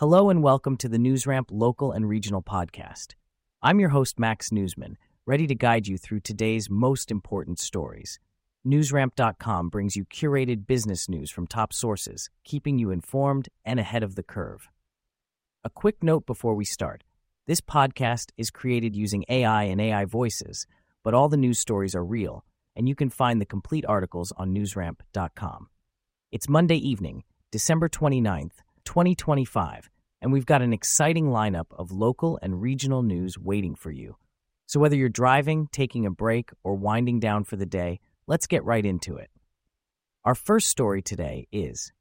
Hello and welcome to the NewsRamp local and regional podcast. I'm your host, Max Newsman, ready to guide you through today's most important stories. NewsRamp.com brings you curated business news from top sources, keeping you informed and ahead of the curve. A quick note before we start. This podcast is created using AI and AI voices, but all the news stories are real, and you can find the complete articles on NewsRamp.com. It's Monday evening, December 29th, 2025, and we've got an exciting lineup of local and regional news waiting for you. So whether you're driving, taking a break, or winding down for the day, let's get right into it. Our first story today is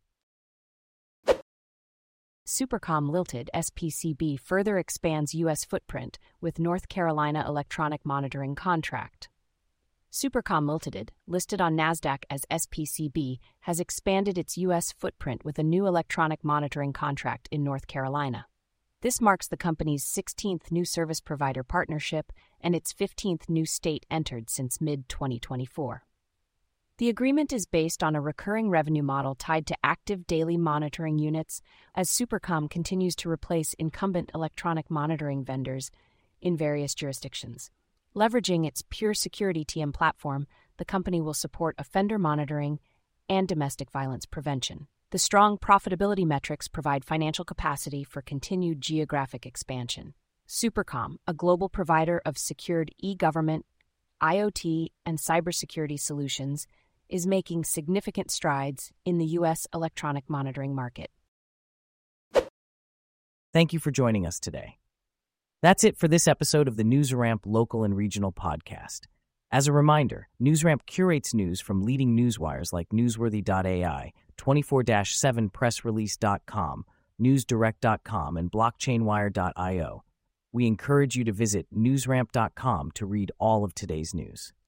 Supercom Ltd. SPCB further expands U.S. footprint with North Carolina electronic monitoring contract. Supercom Ltd., listed on NASDAQ as SPCB, has expanded its U.S. footprint with a new electronic monitoring contract in North Carolina. This marks the company's 16th new service provider partnership and its 15th new state entered since mid-2024. The agreement is based on a recurring revenue model tied to active daily monitoring units as Supercom continues to replace incumbent electronic monitoring vendors in various jurisdictions. Leveraging its Pure Security TM platform, the company will support offender monitoring and domestic violence prevention. The strong profitability metrics provide financial capacity for continued geographic expansion. Supercom, a global provider of secured e-government, IoT, and cybersecurity solutions, is making significant strides in the U.S. electronic monitoring market. Thank you for joining us today. That's it for this episode of the NewsRamp local and regional podcast. As a reminder, NewsRamp curates news from leading newswires like Newsworthy.ai, 24/7pressrelease.com, NewsDirect.com, and BlockchainWire.io. We encourage you to visit NewsRamp.com to read all of today's news.